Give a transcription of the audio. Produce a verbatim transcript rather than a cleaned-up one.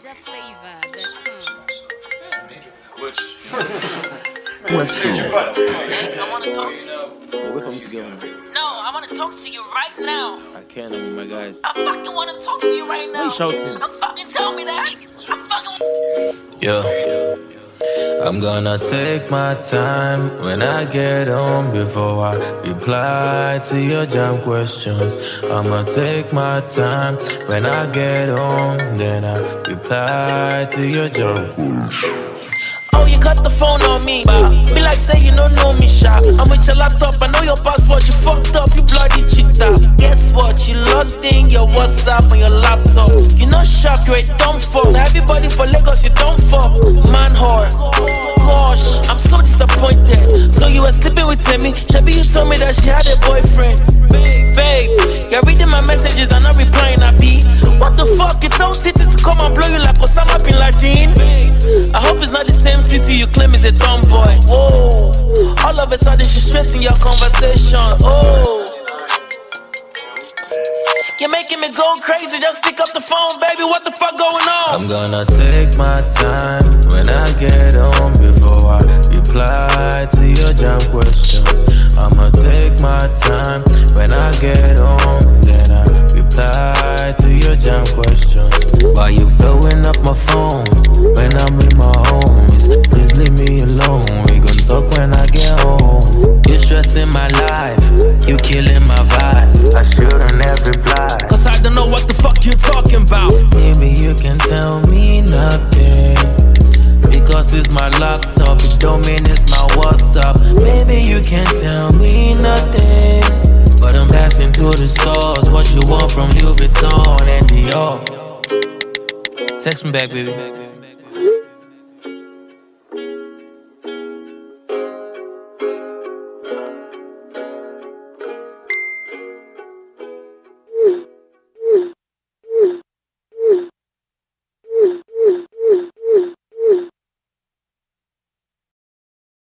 Ninja flavor. Which? Question. Hey, I want to talk to you. Oh, we're from together. No, I want to talk to you right now. I can't, I'm with my guys. I fucking want to talk to you right now. Hey, shouting. Don't fucking tell me that. I fucking. Yeah. I'm gonna take my time when I get home before I reply to your jam questions. I'ma take my time when I get home, then I reply to your jam questions. Oh, you cut the phone on me, bah. Be like say you don't know me, sha. I'm with your laptop, I know your password. You fucked up, you bloody cheater. Guess what? You logged in your WhatsApp on your laptop. You not sharp, you ain't dumb fuck. Now everybody for Lagos, you dumb fuck. Man whore. Gosh, I'm so disappointed. So you were sleeping with Timmy. Shabby, you told me that she had a boyfriend. Babe, you're reading my messages and not replying, I be. What the fuck? It's own titties to come and blow you like Osama bin Laden. I hope it's not the same titty you claim is a dumb boy. Oh, all of a sudden she's straight in your conversation. Oh, you're making me go crazy. Just pick up the phone, baby. What the fuck going on? I'm gonna take my time when I get home before I reply to your jam questions. I'ma take my time when I get home, then I reply to your jam questions. Why you blowing up my phone when I'm in my homies? Please leave me alone. We gon' talk when I get home. You stressing my life, you killing my vibe. I shouldn't have replied, cause I don't know what the fuck you're talking about. Maybe you can tell me nothing, because it's my laptop, it don't mean it's my WhatsApp. Maybe you can tell me nothing, but I'm passing through the stores. What you want from Louis Vuitton and Dior? Text me back, baby.